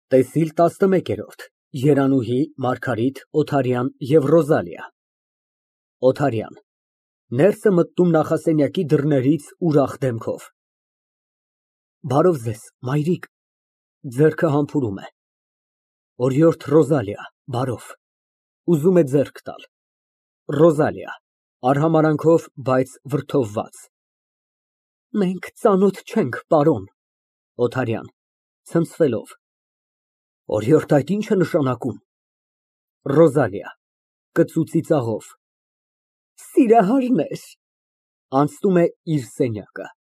ՏԵՍԻԼ ՏԱՍՆՄԵԿԵՐՈՐԴ ԵՐԱՆՈՒՀԻ, ՄԱՐԳԱՐԻՏ, ՕԹԱՐՅԱՆ ԵՎ ՌՈԶԱԼԻԱ ՕԹԱՐՅԱՆ ֊ Ներս է մտնում նախասենյակի դռներից ուրախ դեմքով։ Բարով Ձեզ, մայրիկ։ (Ձեռքը համբուրում է) Օրիորդ Ռոզալիա, բարով։ (Ուզում է ձեռք տալ)։ ՌՈԶԱԼԻԱ ֊ (Արհամարհանքով, բայց վրդովված) Մենք ծանոթ չենք, պարոն։ ՕԹԱՐՅԱՆ ֊ (Ցնցվելով) Օրիորդ, այդ ի՞նչ է նշանակում։ ՌՈԶԱԼԻԱ ֊ (Կծու ծիծաղով) Սիրահարներ։ (Անցնում է իր սենյակը)։